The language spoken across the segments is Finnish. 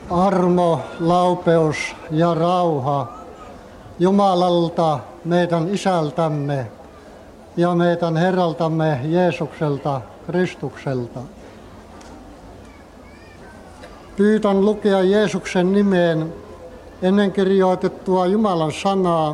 Armo, laupeus ja rauha Jumalalta, meidän Isältämme ja meidän Herraltamme Jeesukselta, Kristukselta. Pyytän lukea Jeesuksen nimeen ennen kirjoitettua Jumalan sanaa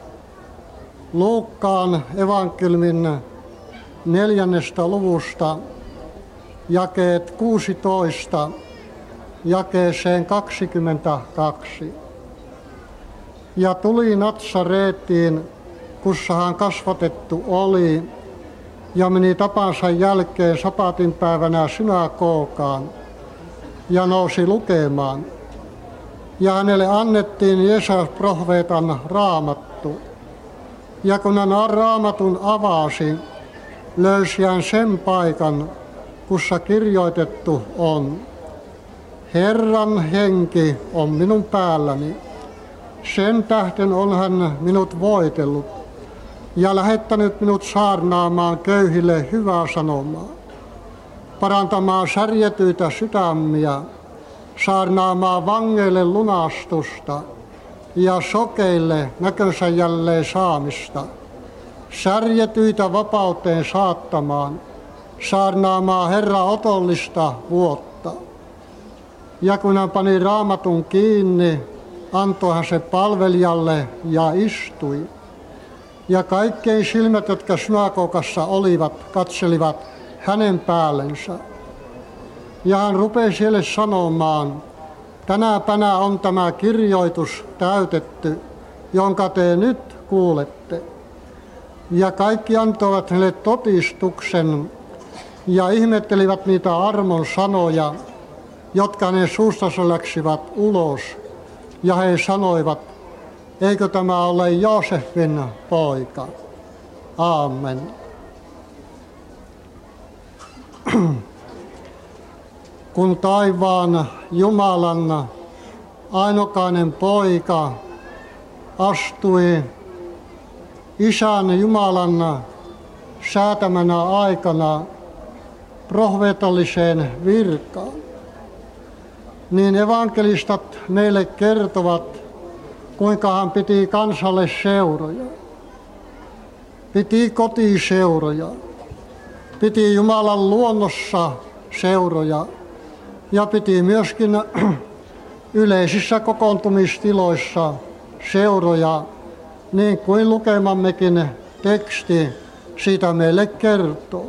Luukkaan evankeliumin 4. luvusta, jakeet 16 jakeeseen 22. Ja tuli Natsareettiin, kussa hän kasvatettu oli, ja meni tapansa jälkeen sapatin päivänä synagogaan ja nousi lukemaan. Ja hänelle annettiin Jesaja-profeetan raamattu. Ja kun hän raamatun avasi, löysi hän sen paikan, kussa kirjoitettu on: Herran henki on minun päälläni. Sen tähden on hän minut voitellut ja lähettänyt minut saarnaamaan köyhille hyvää sanomaa, parantamaan särjetyitä sydämiä, saarnaamaan vangeille lunastusta ja sokeille näkönsä jälleen saamista, särjetyitä vapauteen saattamaan, saarnaamaan Herran otollista vuotta. Ja kun hän pani raamatun kiinni, antoi hän se palvelijalle ja istui. Ja kaikkein silmät, jotka synagogassa olivat, katselivat hänen päällensä. Ja hän rupesi heille sanomaan: tänäpänä on tämä kirjoitus täytetty, jonka te nyt kuulette. Ja kaikki antoivat hänelle todistuksen ja ihmettelivät niitä armon sanoja, jotka hänen suustansa läksivät ulos. Ja he sanoivat: eikö tämä ole Joosefin poika? Aamen. Kun taivaan Jumalan ainokainen poika astui Isän Jumalan säätämänä aikana profeetalliseen virkaan, niin evankelistat meille kertovat, kuinka hän piti kansalle seuroja, piti kotiseuroja, piti Jumalan luonnossa seuroja ja piti myöskin yleisissä kokoontumistiloissa seuroja, niin kuin lukemammekin teksti siitä meille kertoo.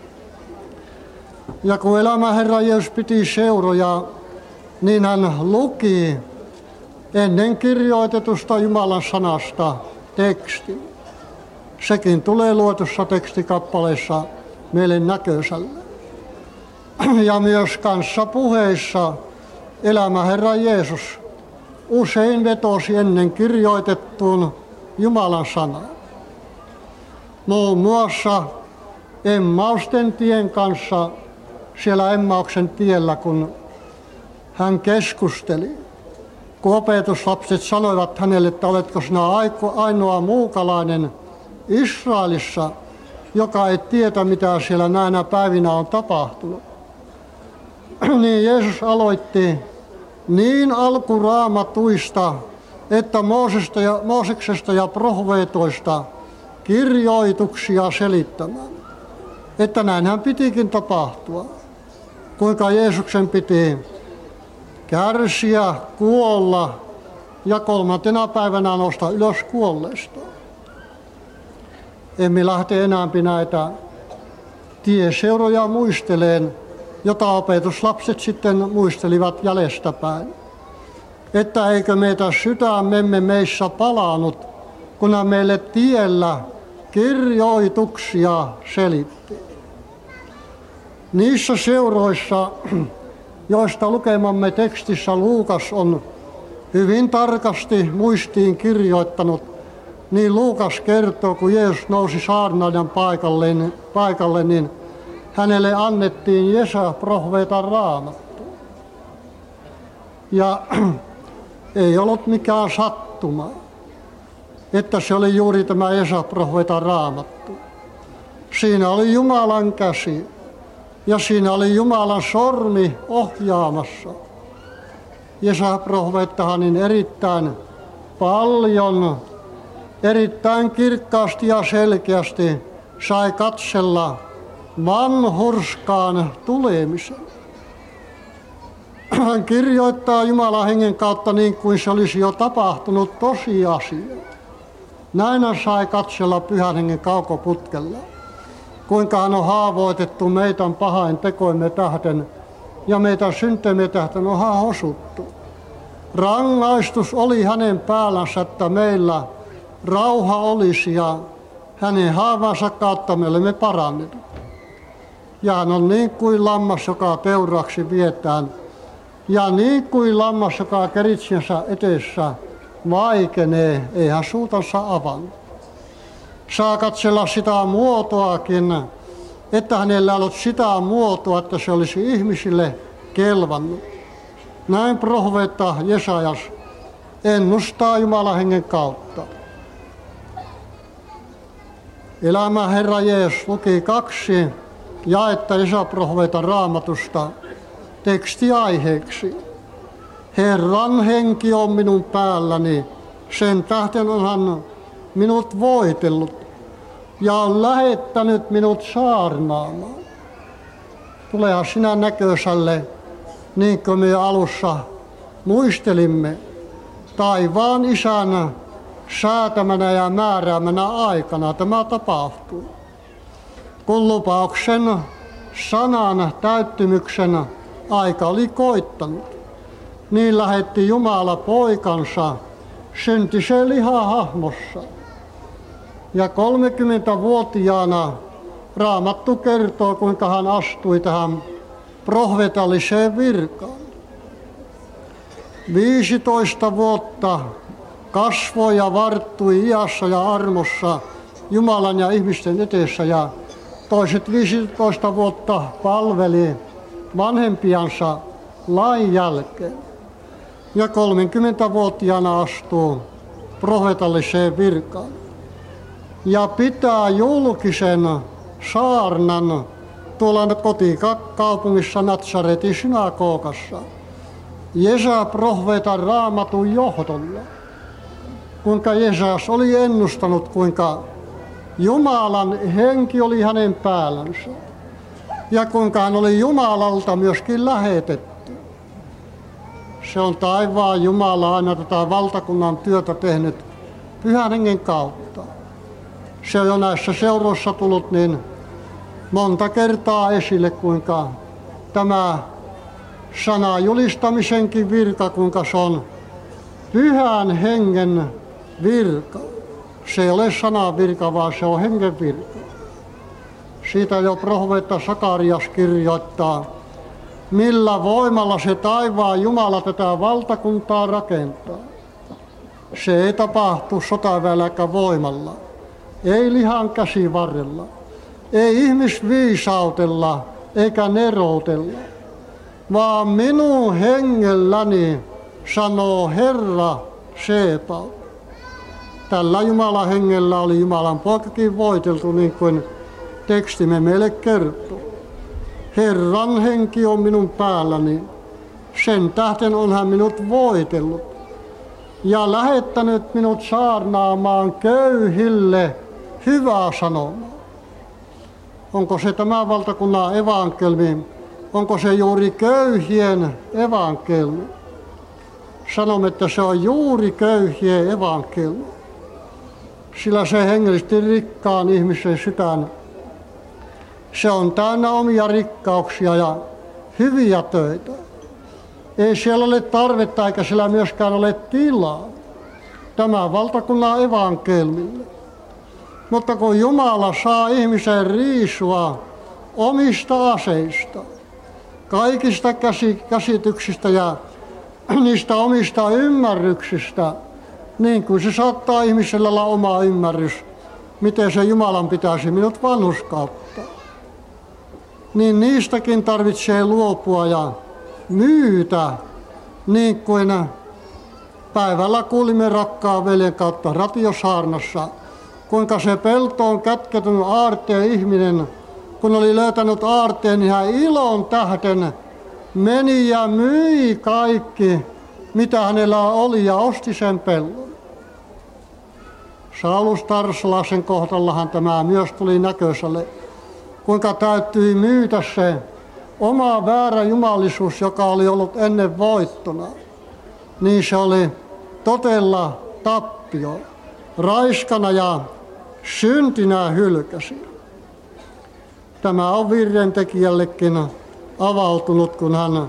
Ja kun elämä Herra Jeesus piti seuroja, niin hän luki ennen kirjoitetusta Jumalan sanasta tekstin. Sekin tulee luetussa tekstikappaleessa meille näköiselle. Ja myös kanssapuheissa elämä Herra Jeesus usein vetosi ennen kirjoitettuun Jumalan sanaan. Muun muassa Emmausten tien kanssa siellä Emmauksen tiellä, kun hän keskusteli, kun opetuslapset sanoivat hänelle, että oletko sinä ainoa muukalainen Israelissa, joka ei tiedä, mitä siellä näinä päivinä on tapahtunut. Niin Jeesus aloitti niin alkuraamatuista, että Mooseksesta ja profeetoista kirjoituksia selittämään. Että näinhän pitikin tapahtua. Kuinka Jeesuksen piti kärsiä, kuolla ja 3. päivänä nousta ylös kuolleista. Emme lähte enää näitä tieseuroja muisteleen, jota opetuslapset sitten muistelivat jäljestäpäin. Että eikö meitä sydämemme meissä palannut, kun meille tiellä kirjoituksia selitti. Niissä seuroissa, joista lukemamme tekstissä Luukas on hyvin tarkasti muistiin kirjoittanut, niin Luukas kertoo, kun Jeesus nousi saarnaajan paikalle, niin hänelle annettiin Jesaja-profeetan raamattu. Ja ei ollut mikään sattuma, että se oli juuri tämä Jesaja-profeetan raamattu. Siinä oli Jumalan käsi ja siinä oli Jumalan sormi ohjaamassa. Jesä-profeettahan niin erittäin paljon, erittäin kirkkaasti ja selkeästi sai katsella vanhurskaan tulemisen. Hän kirjoittaa Jumalan hengen kautta niin kuin se olisi jo tapahtunut tosiasia. Näin hän sai katsella Pyhän hengen kaukoputkella, kuinka hän on haavoitettu meidän pahain tekoimme tähden ja meitä synteimme tähden on hän osuttu. Rangaistus oli hänen päällänsä, että meillä rauha olisi ja hänen haavansa kautta me olemme parannetut. Ja hän on niin kuin lammas, joka teuraksi vietään, ja niin kuin lammas, joka keritsiensä edessä vaikenee, ei hän suutansa avannut. Saa katsella sitä muotoakin, että hänellä ei ollut sitä muotoa, että se olisi ihmisille kelvannut. Näin profeetta Jesajas ennustaa Jumalan hengen kautta. Elämä Herra Jeesus luki 2 jaetta Esa-profeetan Raamatusta tekstiaiheeksi. Herran henki on minun päälläni, sen tähden on hän minut voitellut ja on lähettänyt minut saarnaamaan. Tuleehan sinä näkösälle, niin kuin me alussa muistelimme, taivaan Isän säätämänä ja määräämänä aikana tämä tapahtuu. Kun lupauksen sanan täyttymyksen aika oli koittanut, niin lähetti Jumala poikansa syntisen lihahahmossa. Ja 30-vuotiaana Raamattu kertoo, kuinka hän astui tähän profeetalliseen virkaan. 15 vuotta kasvoi ja varttui iässä ja armossa Jumalan ja ihmisten edessä ja toiset 15 vuotta palveli vanhempiansa lain jälkeen. Ja 30-vuotiaana astuu profeetalliseen virkaan. Ja pitää julkisen saarnan tuolla kotikaupungissa Natsaretin synagogassa. Jesä-profeetan Raamatun johdolla. Kuinka Jesas oli ennustanut, kuinka Jumalan henki oli hänen päällänsä. Ja kuinka hän oli Jumalalta myöskin lähetetty. Se on taivaan Jumala aina tätä valtakunnan työtä tehnyt Pyhän hengen kautta. Se on jo näissä seuroissa tullut niin monta kertaa esille, kuinka tämä sana julistamisenkin virka, kuinka se on Pyhän hengen virka. Se ei ole sanan virka, vaan se on hengen virka. Siitä jo profeetta Sakarias kirjoittaa, millä voimalla se taivaan Jumala tätä valtakuntaa rakentaa. Se ei tapahtu sotaväelläkään voimalla, ei lihan käsivarrella, ei ihmisviisautella eikä neroutella, vaan minun hengelläni, sanoo Herra Sebaot. Tällä Jumalan hengellä oli Jumalan poikakin voiteltu, niin kuin tekstimme meille kertoo. Herran henki on minun päälläni, sen tähden on hän minut voitellut ja lähettänyt minut saarnaamaan köyhille hyvää sanomaa. Onko se tämä valtakunnan evankeliumi? Onko se juuri köyhien evankeliumi? Sanomme, että se on juuri köyhien evankeliumi. Sillä se hengellisesti rikkaan ihmisen sydän, se on täynnä omia rikkauksia ja hyviä töitä. Ei siellä ole tarvetta eikä siellä myöskään ole tilaa tämän valtakunnan evankeliumille. Mutta kun Jumala saa ihmisen riisua omista aseista, kaikista käsityksistä ja niistä omista ymmärryksistä, niin kuin se saattaa ihmisellä olla oma ymmärrys, miten se Jumalan pitäisi minut vanhurskauttaa. Niin niistäkin tarvitsee luopua ja myytä, niin kuin päivällä kuulimme rakkaan veljen kautta radiosaarnassa, kuinka se peltoon kätketyn aarteen ihminen, kun oli löytänyt aarteen, niin hän ilon tähden meni ja myi kaikki mitä hänellä oli, ja osti sen pellon. Saulus Tarsalaisen kohdallahan tämä myös tuli näköiselle, kuinka täytyi myytä se oma väärä jumalisuus, joka oli ollut ennen voittona. Niin se oli todella tappio, raiskana ja syntinä hylkäsi. Tämä on virrentekijällekin avautunut, kun hän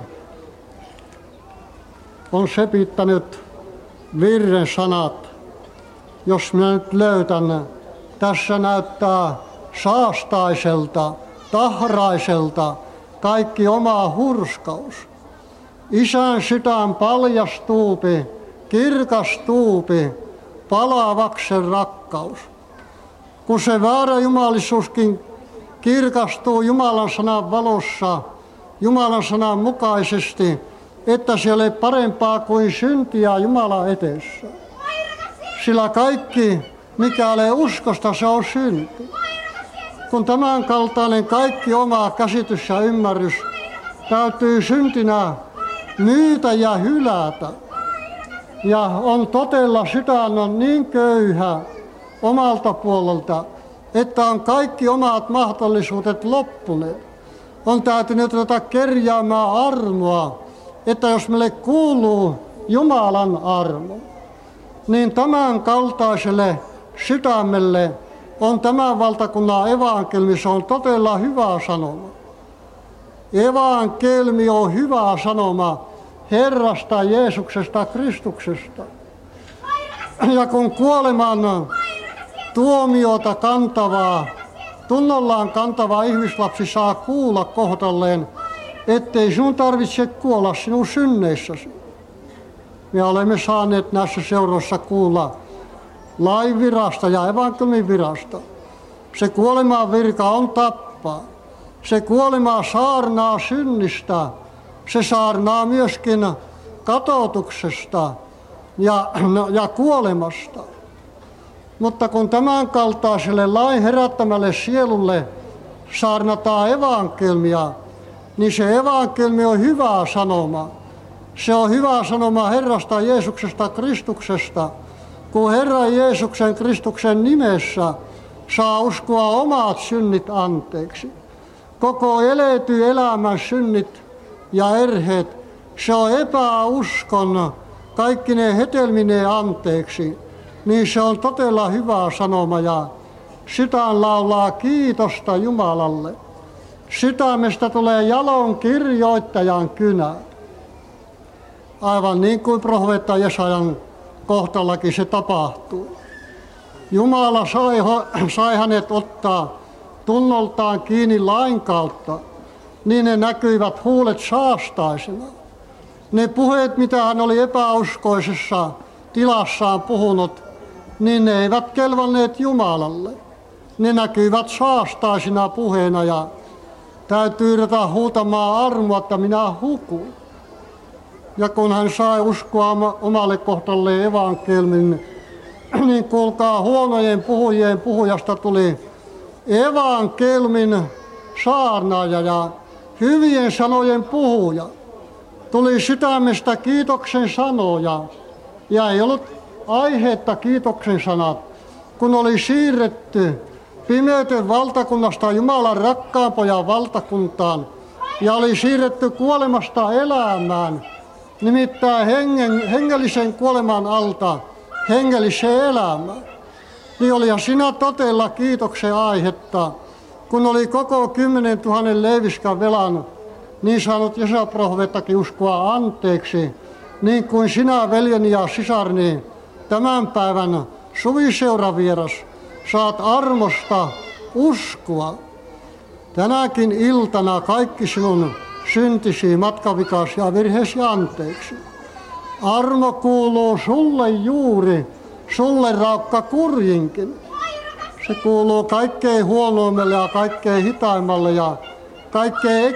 on sepittänyt virren sanat. Jos minä nyt löytän, tässä näyttää saastaiselta, tahraiselta kaikki oma hurskaus. Isän sydän paljastuupi, kirkastuupi, palavaksen rakkaus. Kun se väärä jumalisuuskin kirkastuu Jumalan sanan valossa, Jumalan sanan mukaisesti, että se ei ole parempaa kuin syntiä Jumalan edessä. Sillä kaikki, mikä ei uskosta, se on synti. Kun tämän kaltainen kaikki oma käsitys ja ymmärrys täytyy syntinä myytä ja hylätä, ja on todella sydän on niin köyhä omalta puolelta, että on kaikki omat mahdollisuudet loppuneet. On täytynyt ruveta kerjäämään armoa, että jos meille kuuluu Jumalan armo, niin tämän kaltaiselle sydämelle on tämän valtakunnan evankeliumi, se on todella hyvä sanoma. Evankeliumi on hyvä sanoma Herrasta Jeesuksesta Kristuksesta. Ja kun kuoleman tuomiota kantavaa, tunnollaan kantava ihmislapsi saa kuulla kohdalleen, ettei sinun tarvitse kuolla sinun synneissäsi. Me olemme saaneet näissä seuroissa kuulla lain virasta ja evankeliumin virasta. Se kuoleman virka on tappaa. Se kuolema saarnaa synnistä. Se saarnaa myöskin katotuksesta ja kuolemasta. Mutta kun tämän kaltaiselle lain herättämälle sielulle saarnataan evankeliumia, niin se evankeliumi on hyvä sanoma. Se on hyvä sanoma Herrasta Jeesuksesta Kristuksesta, kun Herran Jeesuksen Kristuksen nimessä saa uskoa omat synnit anteeksi. Koko eletty elämän synnit ja erheet, se on epäuskon kaikki ne hetelmineen anteeksi, niin se on todella hyvä sanoma ja sydän laulaa kiitosta Jumalalle. Sydämestä tulee jalon kirjoittajan kynä. Aivan niin kuin profeetta Jesajan kohdallakin se tapahtuu. Jumala sai hänet ottaa tunnoltaan kiinni lain kautta, niin ne näkyivät huulet saastaisena. Ne puheet, mitä hän oli epäuskoisessa tilassaan puhunut, niin ne eivät kelvanneet Jumalalle. Ne näkyivät saastaisina puheena ja täytyy ruveta huutamaan armoa, että minä hukun. Ja kun hän sai uskoa omalle kohdalleen evankeliumin, niin kuulkaa, huonojen puhujien puhujasta tuli evankeliumin saarnaaja ja hyvien sanojen puhuja. Tuli sydämestä kiitoksen sanoja ja ei ollut aiheetta kiitoksen sanat, kun oli siirretty pimeyden valtakunnasta Jumalan rakkaan pojan valtakuntaan ja oli siirretty kuolemasta elämään, nimittäin hengellisen kuoleman alta hengelliseen elämään. Niin olihan siinä todella kiitoksen aihetta, kun oli koko 10 000 leiviskan velan niin saanut Jesaja-profeettakin uskoa anteeksi, niin kuin sinä veljeni ja sisarni tämän päivän suviseuravieras saat armosta uskoa. Tänäkin iltana kaikki sinun syntisi, matkavikasi ja virheesi anteeksi. Armo kuuluu sulle juuri, sulle raukka kurjinkin. Se kuuluu kaikkein huonoimmalle ja kaikkein hitaimmalle ja kaikkein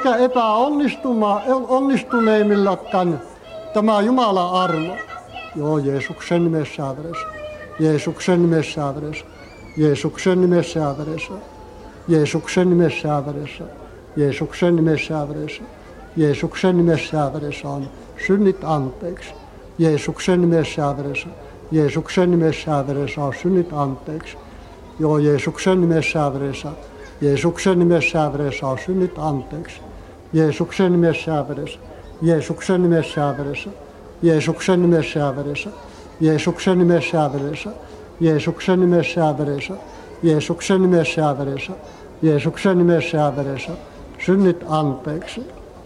epäonnistuneimmilläkään tämä Jumalan armo. Joo, Jeesuksen nimessä ääressä. Jeesuksen nimessä ääressä. Jeesuksen nimessä ääressä. Jeesuksen nimessä ääressä. Jeesuksen nimessä ääressä. Jeesuksen nimessä ääressä on synnit anteeksi. Jeesuksen nimessä ja veressä. Jeesuksen nimessä ja veressä on synnit anteeksi. Joo, Jeesuksen nimessä ja veressä. Jeesuksen nimessä ja veressä on synnit anteeksi. Jeesuksen nimessä ja veressä. Jeesuksen nimessä ja veressä. Jeesuksen nimessä ja veressä. Jeesuksen nimessä ja veressä. Jeesuksen nimessä ja veressä. Jeesuksen nimessä ja veressä. Jeesuksen nimessä ja veressä. Synnit anteeksi.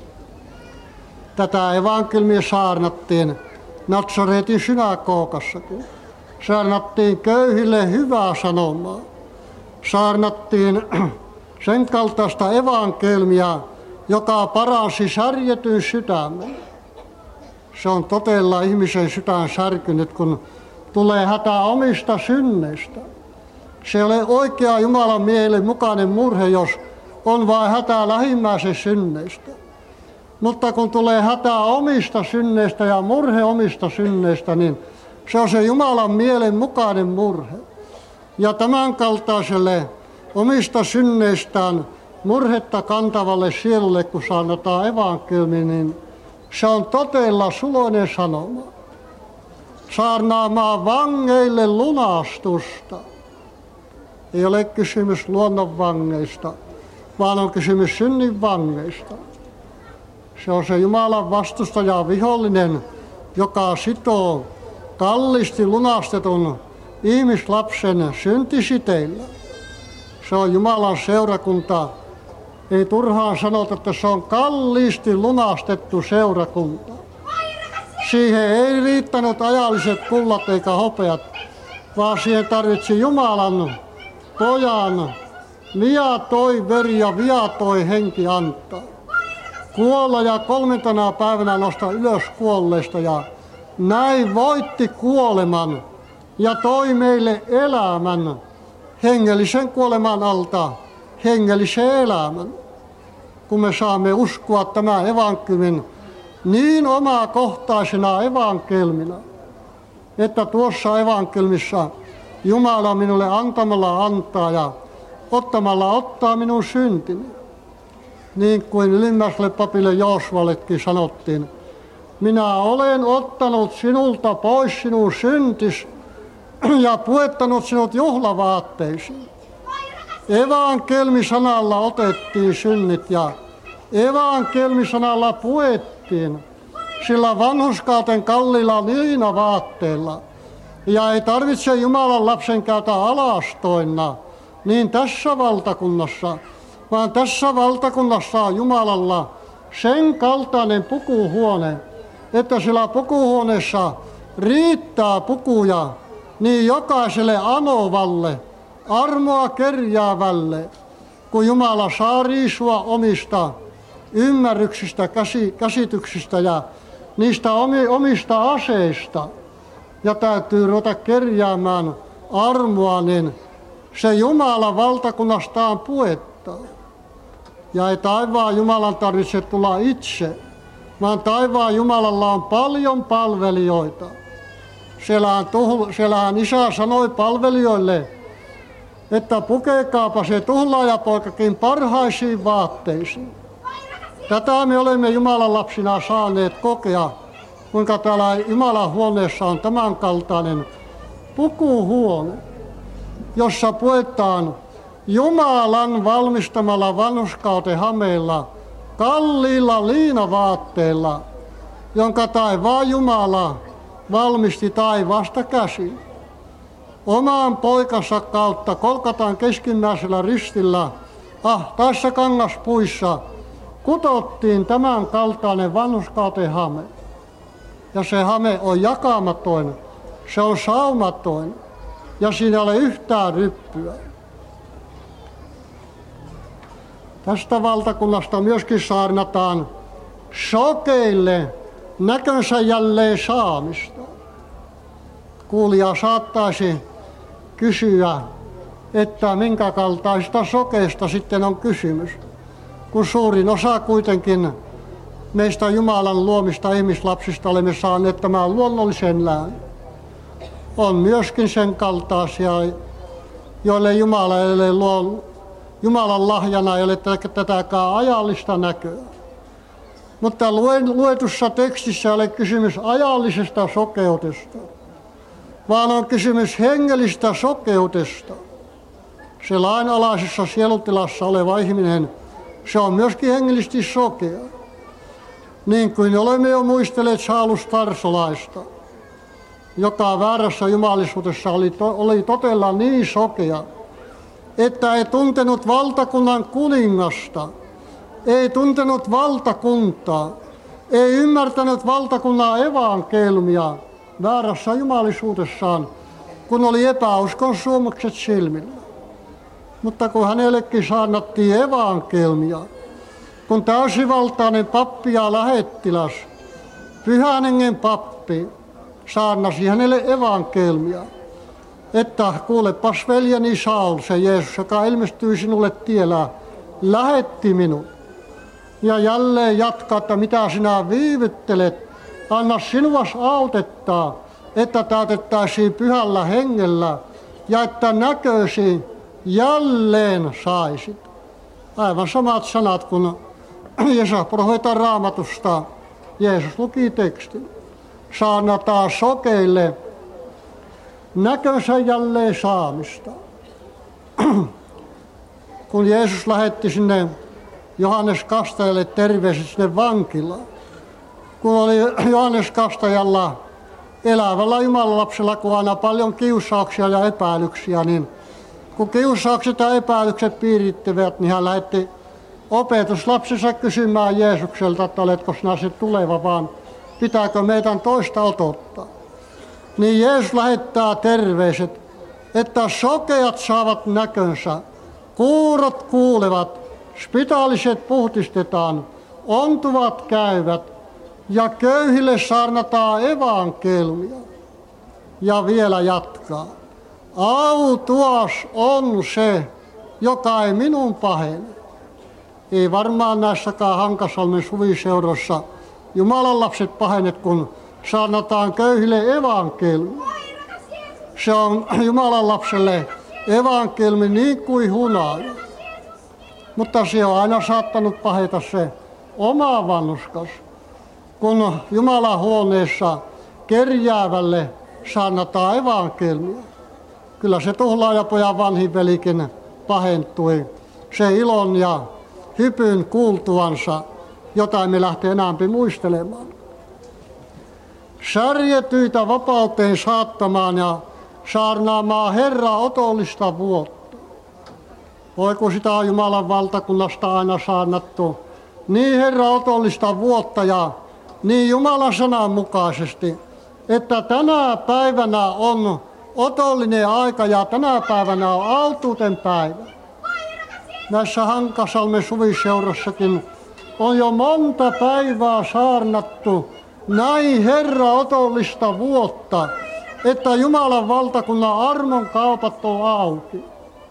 Tätä evankeliumia saarnattiin Natsaretin synagogassakin. Saarnattiin köyhille hyvää sanomaa. Saarnattiin sen kaltaista evankeliumia, joka paransi särjetyn sydämen. Se on todella ihmisen sydän särkynyt, kun tulee hätä omista synneistä. Se ei ole oikea Jumalan mielen mukainen murhe, jos on vain hätä lähimmäisen synneistä. Mutta kun tulee hätä omista synneistä ja murhe omista synneistä, niin se on se Jumalan mielen mukainen murhe. Ja tämän kaltaiselle omista synneistään murhetta kantavalle sielulle, kun saarnataan evankeliumi, niin se on todella suloinen sanoma. Saarnaamaan vangeille lunastusta. Ei ole kysymys luonnonvangeista, vaan on kysymys synnin vangeista. Se on se Jumalan vastustaja vihollinen, joka sitoo kalliisti lunastetun ihmislapsen syntisiteillä. Se on Jumalan seurakunta. Ei turhaan sanota, että se on kalliisti lunastettu seurakunta. Siihen ei riittänyt ajalliset kullat eikä hopeat, vaan siihen tarvitsi Jumalan pojan viatoi veri ja viatoi henki antaa. Kuolla ja 3. päivänä nostaa ylös kuolleista ja näin voitti kuoleman ja toi meille elämän hengellisen kuoleman alta, hengellisen elämän. Kun me saamme uskoa tämän evankeliumin niin omakohtaisena evankelmina, että tuossa evankeliumissa Jumala minulle antamalla antaa ja ottamalla ottaa minun syntini. Niin kuin ylimmäiselle papille Joosvallekin sanottiin, minä olen ottanut sinulta pois sinun syntis ja puettanut sinut juhlavaatteisiin. Evankelmisanalla otettiin synnit ja evankelmisanalla puettiin sillä vanhurskauden kalliilla liinavaatteella. Ja ei tarvitse Jumalan lapsen käytä alastoina niin tässä valtakunnassa, vaan tässä valtakunnassa on Jumalalla sen kaltainen pukuhuone, että sillä pukuhuoneessa riittää pukuja niin jokaiselle anovalle, armoa kerjäävälle, kun Jumala saa riisua omista ymmärryksistä, käsityksistä ja niistä omista aseista. Ja täytyy ruveta kerjäämään armoa, niin se Jumalan valtakunnastaan puettaa. Ja ei taivaan Jumalan tarvitse tulla itse, vaan taivaan Jumalalla on paljon palvelijoita. Siellähän Isä sanoi palvelijoille, että pukekaapa se tuhlaajapoikakin parhaisiin vaatteisiin. Tätä me olemme Jumalan lapsina saaneet kokea, kuinka täällä Jumalan huoneessa on tämän kaltainen pukuhuone, jossa puetaan Jumalan valmistamalla vanhurskauden hameilla, kalliilla liinavaatteilla, jonka taivaan Jumala valmisti taivaasta käsin. Oman poikansa kautta Kolkatan keskimmäisellä ristillä ahtaissa kangaspuissa kutottiin tämän kaltainen vanhurskauden hame. Ja se hame on jakamaton, se on saumaton ja siinä ei ole yhtään ryppyä. Tästä valtakunnasta myöskin saarnataan sokeille näkönsä jälleen saamista. Kuulija saattaisi kysyä, että minkä kaltaista sokeista sitten on kysymys, kun suurin osa kuitenkin meistä Jumalan luomista ihmislapsista olemme saaneet tämän luonnollisen lään. On myöskin sen kaltaisia, joille Jumala ei ole Jumalan lahjana ei ole tätäkään ajallista näköä. Mutta luetussa tekstissä ei ole kysymys ajallisesta sokeutesta, vaan on kysymys hengellistä sokeutesta. Se lainalaisessa sielutilassa oleva ihminen, se on myöskin hengellisesti sokea. Niin kuin olemme jo muistelleet Saulus Tarsolaista, joka väärässä jumalisuudessa oli totella niin sokea, että ei tuntenut valtakunnan kuningasta, ei tuntenut valtakuntaa, ei ymmärtänyt valtakunnan evankelmia väärässä jumalisuudessaan, kun oli epäuskon suomukset silmillä. Mutta kun hänellekin saarnattiin evankelmia, kun täysivaltainen pappi ja lähettiläs, Pyhän Hengen pappi, saarnasi hänelle evankelmia, että kuulepas veljeni Saul, se Jeesus, joka ilmestyi sinulle tiellä, lähetti minut. Ja jälleen jatkaa, että mitä sinä viivyttelet, anna sinua autettaa, että täytettäisiin Pyhällä Hengellä ja että näköisi jälleen saisit. Aivan samat sanat kuin Jesaja-profeetan Raamatusta Jeesus luki tekstin. Saarnataan sokeille näkönsä jälleen saamista. Kun Jeesus lähetti sinne Johannes Kastajalle terveiset sinne vankilaan, kun oli Johannes Kastajalla elävällä Jumalan lapsella, kun aina paljon kiusauksia ja epäilyksiä, niin kun kiusaukset ja epäilykset piirittävät, niin hän lähetti opetuslapsensa kysymään Jeesukselta, että oletko sinä se tuleva, vaan pitääkö meidän toista otottaa. Niin Jeesus lähettää terveiset, että sokeat saavat näkönsä, kuurot kuulevat, spitaaliset puhdistetaan, ontuvat käyvät ja köyhille saarnataan evankelmia. Ja vielä jatkaa. Autuas on se, joka ei minun pahene. Ei varmaan näissäkään Hankasalmen suviseurossa Jumalan lapset pahenet, kun saarnataan köyhille evankelmia. Se on Jumalan lapselle evankelmi niin kuin hunaja. Mutta se on aina saattanut paheta se oma vannuskas, kun Jumalan huoneessa kerjäävälle saarnataan evankelmia. Kyllä se tuhlaajapojan vanhin velikin pahentui se ilon ja hypyn kuultuansa, jota emme lähte enää muistelemaan. Särjetyitä vapauteen saattamaan ja saarnaamaan Herra otollista vuotta. Voi kun sitä on Jumalan valtakunnasta aina saarnattu, niin Herra otollista vuotta ja niin Jumalan sanan mukaisesti, että tänä päivänä on otollinen aika ja tänä päivänä on autuuden päivä. Näissä Hankasalmen suviseurassakin on jo monta päivää saarnattu näin Herra otollista vuotta, että Jumalan valtakunnan armon kaupat on auki.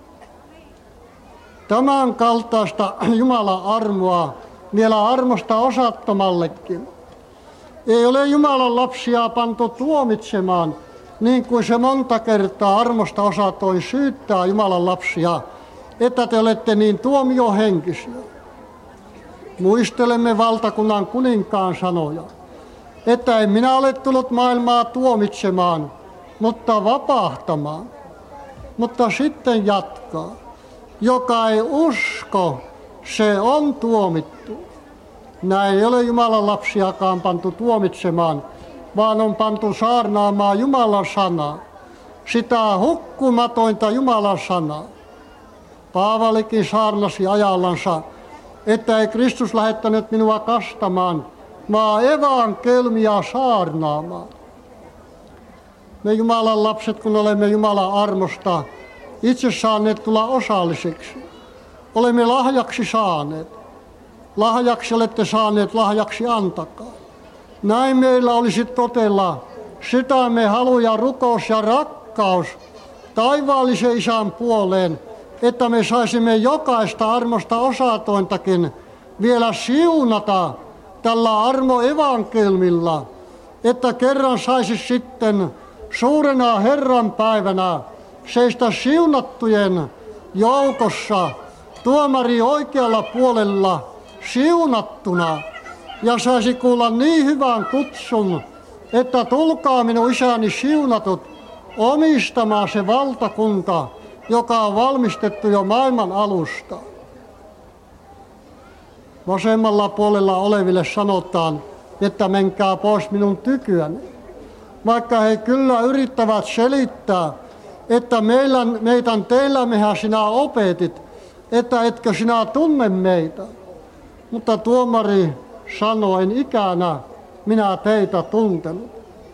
Tämän kaltaista Jumalan armoa vielä armosta osattomallekin. Ei ole Jumalan lapsia pantu tuomitsemaan, niin kuin se monta kertaa armosta osatoin syyttää Jumalan lapsia, että te olette niin tuomiohenkisiä. Muistelemme valtakunnan kuninkaan sanoja, että en minä ole tullut maailmaa tuomitsemaan, mutta vapahtamaan. Mutta sitten jatkaa. Joka ei usko, se on tuomittu. Näin ei ole Jumalan lapsiakaan pantu tuomitsemaan, vaan on pantu saarnaamaan Jumalan sanaa. Sitä hukkumatointa Jumalan sanaa. Paavalikin saarnasi ajallansa, että ei Kristus lähettänyt minua kastamaan, vaan evankelmia saarnaamaan. Me Jumalan lapset, kun olemme Jumalan armosta itse saaneet tulla osallisiksi, olemme lahjaksi saaneet. Lahjaksi olette saaneet, lahjaksi antakaa. Näin meillä olisi totella sydämen halu ja rukous ja rakkaus taivaallisen Isän puoleen, että me saisimme jokaista armosta osatointakin vielä siunata tällä armoevankelmilla, että kerran saisi sitten suurena Herran päivänä seistä siunattujen joukossa tuomari oikealla puolella siunattuna ja saisi kuulla niin hyvän kutsun, että tulkaa minun isäni siunatut omistamaan se valtakunta, joka on valmistettu jo maailman alusta. Vasemmalla puolella oleville sanotaan, että menkää pois minun tykyäni. Vaikka he kyllä yrittävät selittää, että meidän teillämmehän sinä opetit, että etkö sinä tunne meitä. Mutta tuomari sanoi, en ikänä minä teitä tuntenut.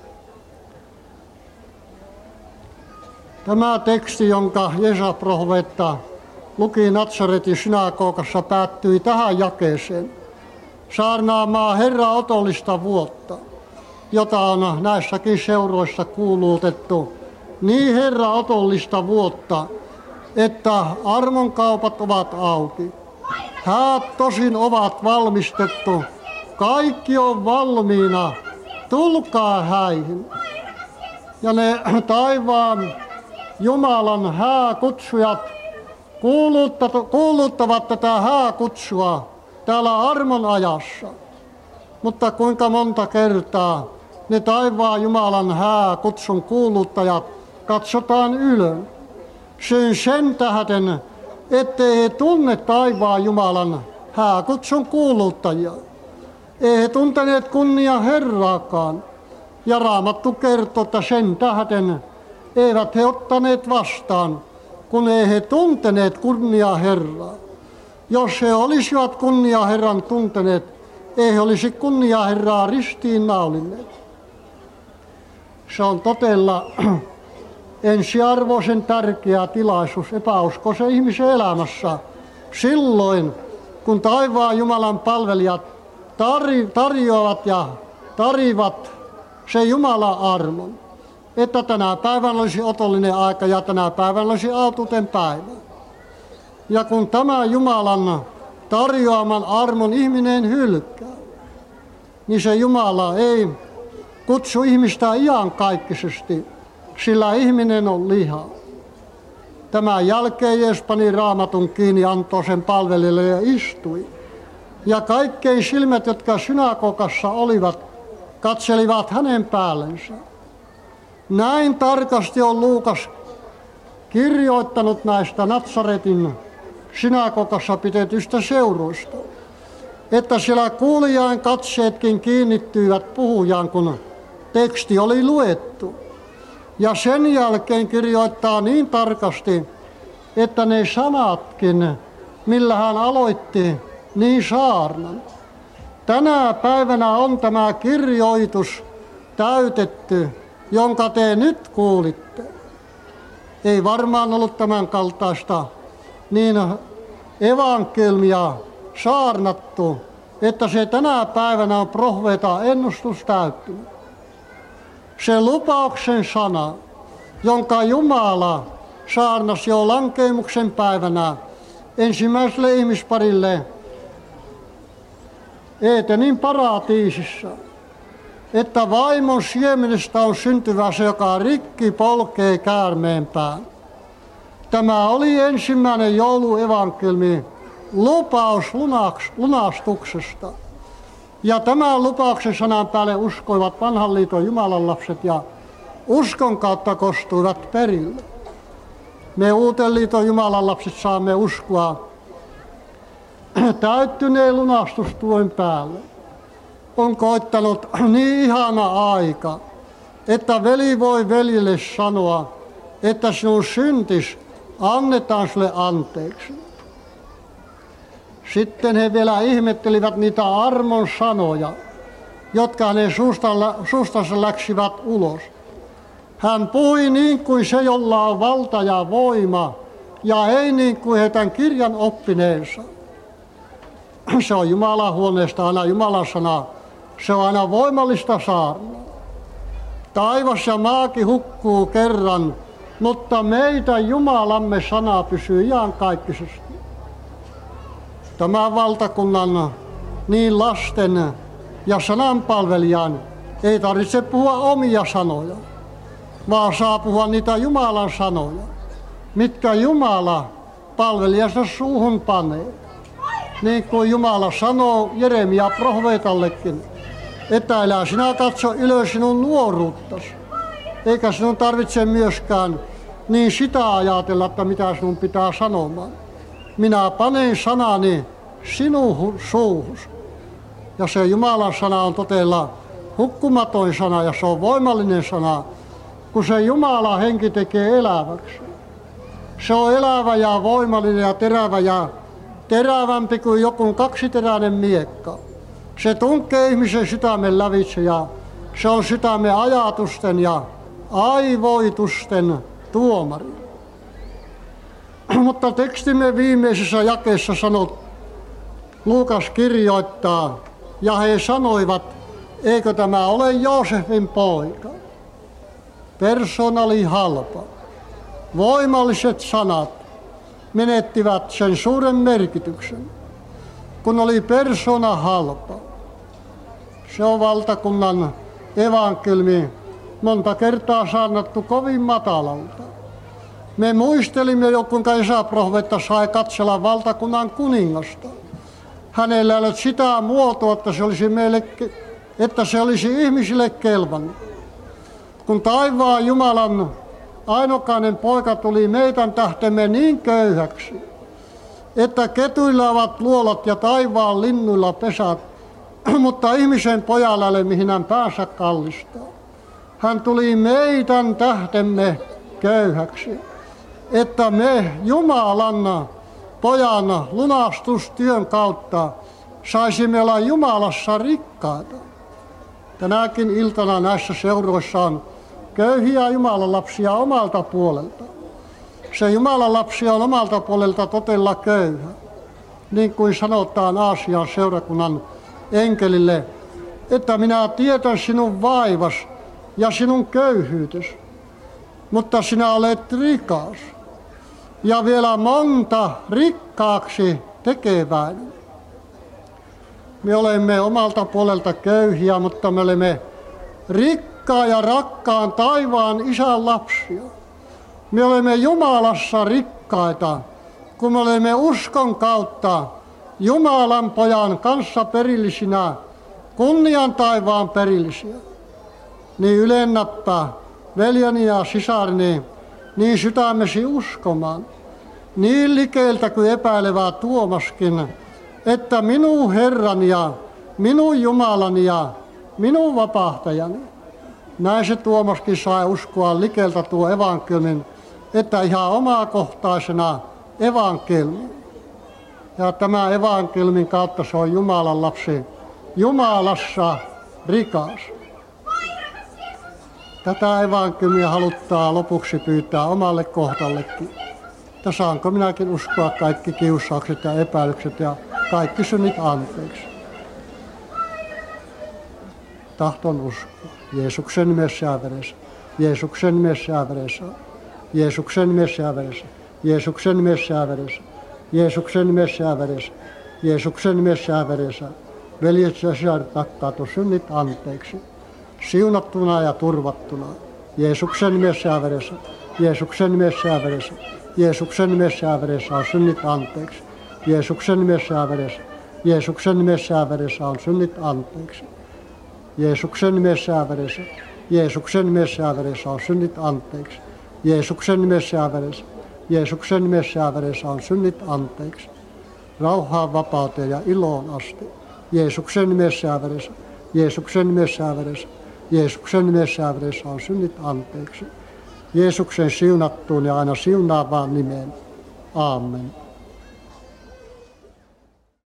Tämä teksti, jonka Jeesus-profeetta luki Natsaretin synagogassa, päättyi tähän jakeeseen. Saarnaamaan Herra otollista vuotta, jota on näissäkin seuroissa kuulutettu. Niin Herra otollista vuotta, että armonkaupat ovat auki. Häät tosin ovat valmistettu. Kaikki on valmiina. Tulkaa häihin. Ja ne taivaan Jumalan hääkutsujat kuuluttavat tätä hääkutsua täällä armon ajassa. Mutta kuinka monta kertaa ne taivaan Jumalan hääkutsun kuuluttajat katsotaan ylön. Sen tähden, ettei he tunne taivaan Jumalan hääkutsun kuuluttajia. Ei he tunteneet kunnia Herraakaan. Ja Raamattu kertoo, että sen tähden eivät he ottaneet vastaan, kun ei he tunteneet kunnia Herraa. Jos he olisivat kunnia Herran tunteneet, ei he olisi kunnia Herraa ristiin naulineet. Se on todella ensiarvoisen tärkeä tilaisuus epäuskoisen ihmisen elämässä silloin, kun taivaan Jumalan palvelijat tarjoavat ja tarivat sen Jumalan armon, että tänä päivänä olisi otollinen aika ja tänä päivänä olisi autuuten päivä. Ja kun tämä Jumalan tarjoaman armon ihminen hylkää, niin se Jumala ei kutsu ihmistä iankaikkisesti, sillä ihminen on liha. Tämän jälkeen Jeesus pani Raamatun kiinni, antoi sen palvelijalle ja istui. Ja kaikkein silmät, jotka synagogassa olivat, katselivat hänen päällensä. Näin tarkasti on Luukas kirjoittanut näistä Natsaretin synagogassa pidetyistä seuroista, että siellä kuulijain katseetkin kiinnittyivät puhujaan, kun teksti oli luettu. Ja sen jälkeen kirjoittaa niin tarkasti, että ne sanatkin, millä hän aloitti, niin saarnan. Tänä päivänä on tämä kirjoitus täytetty, jonka te nyt kuulitte. Ei varmaan ollut tämän kaltaista niin evankelmia saarnattu, että se tänä päivänä on profeetan ennustus täyttynyt. Se lupauksen sana, jonka Jumala saarnasi jo lankeemuksen päivänä ensimmäiselle ihmisparille Eetenin paratiisissa, että vaimon siemenestä on syntyvä se, joka rikki polkee käärmeen pään. Tämä oli ensimmäinen jouluevankelmi, lupaus lunastuksesta. Ja tämän lupauksen sanan päälle uskoivat vanhan liiton Jumalan lapset ja uskon kautta kostuivat perille. Me uuden liiton Jumalan lapset saamme uskoa täyttyneen lunastustuen päälle. On koittanut niin ihana aika, että veli voi veljelle sanoa, että sinun syntis annetaan sulle anteeksi. Sitten he vielä ihmettelivät niitä armon sanoja, jotka hänen suustansa läksivät ulos. Hän puhui niin kuin se, jolla on valta ja voima, ja ei niin kuin he tämän kirjan oppineensa. Se on Jumalan huoneesta aina Jumalan sana. Se on aina voimallista saarnaa. Taivas ja maakin hukkuu kerran, mutta meidän Jumalamme sana pysyy iankaikkisesti. Tämän valtakunnan niin lasten ja sananpalvelijan ei tarvitse puhua omia sanoja, vaan saa puhua niitä Jumalan sanoja, mitkä Jumala palvelijansa suuhun panee. niin kuin Jumala sanoo Jeremia profeetallekin, että älä sinä katso ylös sinun nuoruuttasi, eikä sinun tarvitse myöskään niin sitä ajatella, että mitä sinun pitää sanomaan. Minä panen sanani sinun suuhus. Ja se Jumalan sana on todella hukkumaton sana ja se on voimallinen sana, kun se Jumalan henki tekee eläväksi. Se on elävä ja voimallinen ja terävä ja terävämpi kuin joku kaksiteräinen miekka. Se tunkee ihmisen sydämen lävitse ja se on sydämen ajatusten ja aivoitusten tuomari. Mutta tekstimme viimeisessä jakeessa sanot, Luukas kirjoittaa, ja he sanoivat, eikö tämä ole Joosefin poika? Persona oli halpa. Voimalliset sanat menettivät sen suuren merkityksen, kun oli persona halpa. Se on valtakunnan evankeliumi monta kertaa saarnattu kovin matalalta. Me muistelimme jo, kuinka Esa-profeetta sai katsella valtakunnan kuningasta. Hänellä ei ole sitä muotoa, että se olisi ihmisille kelvannut. Kun taivaan Jumalan ainokainen poika tuli meidän tähtemme niin köyhäksi, että ketuilla ovat luolat ja taivaan linnuilla pesät, mutta ihmisen pojalla ei ole mihin hän päänsä kallistaa. Hän tuli meidän tähtemme köyhäksi, että me Jumalan pojana lunastustyön kautta saisimme olla Jumalassa rikkaita. Tänäkin iltana näissä seuroissa on köyhiä Jumalan lapsia omalta puolelta. Se Jumalan lapsi on omalta puolelta todella köyhä. Niin kuin sanotaan Aasian seurakunnan enkelille, että minä tiedän sinun vaivas ja sinun köyhyytesi, mutta sinä olet rikas ja vielä monta rikkaaksi tekeväinen. Me olemme omalta puolelta köyhiä, mutta me olemme rikkaan ja rakkaan taivaan isän lapsia. Me olemme Jumalassa rikkaita, kun me olemme uskon kautta Jumalan pojan kanssa perillisinä, kunnian taivaan perillisiä. Niin ylennäppä veljeni ja sisarini, niin sydämesi uskomaan, niin likeiltä kuin epäilevää Tuomaskin, että minun Herrani ja minun Jumalani ja minun vapahtajani. Näin se Tuomaskin sai uskoa likeltä tuo evankeliumin, että ihan omakohtaisena evankeliumin. Ja tämä evankeliumin kautta se on Jumalan lapsi, Jumalassa rikas. Tätä evankeliumia haluttaa lopuksi pyytää omalle kohdallekin. Että saanko minäkin uskoa kaikki kiusaukset ja epäilykset ja kaikki synnit anteeksi. Tahton uskoa. Jeesuksen nimessä ja veressä. Jeesuksen nimessä ja veressä. Jeesuksen nimessä ja veressä. Jeesuksen nimessä ja veressä. Jeesuksen nimessä ja veressä. Jeesuksen nimessä ja veressä. Veljet ja sisaret rakkaat, synnit anteeksi. Siunattuna ja turvattuna. Jeesuksen nimessä ja veressä. Jeesuksen nimessä ja veressä. Jeesuksen nimessä ja veressä on synnit anteeksi. Jeesuksen nimessä ja veressä. Jeesuksen nimessä ja veressä on synnit anteeksi. Jeesuksen nimessä ja veressä. Jeesuksen nimessä ja veressä on synnit anteeksi. Jeesuksen nimessä ja veressä. Jeesuksen nimessä ja veressä on synnit anteeksi. Rauhaan, vapauteen ja iloon asti. Jeesuksen nimessä ja veressä. Jeesuksen nimessä ja veressä. Jeesuksen nimessä ja veressä on synnit anteeksi. Jeesuksen siunattuun ja aina siunaavaan nimeen. Aamen.